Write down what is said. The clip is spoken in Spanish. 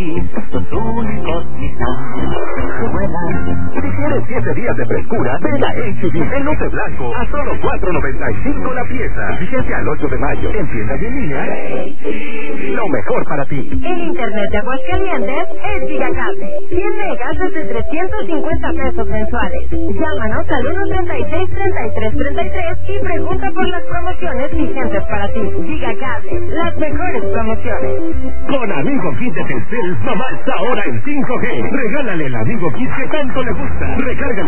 los únicos Nissan que vuelan. Si quieres 7 días de frescura, ven a H-E-B en lote blanco a solo $4.95 la pieza. Fíjense al 8 de mayo, en tiendas y en línea. Lo mejor para ti. El internet de Aguascalientes es Gigacable. 100 megas desde 350 pesos mensuales. Llámanos al 136-3333 y pregunta por las promociones vigentes para ti. Gigacable, las mejores promociones. Con Amigo Kit de Telcel, mamá está ahora en 5G. Regálale el Amigo Kit que tanto le gusta. Recárgale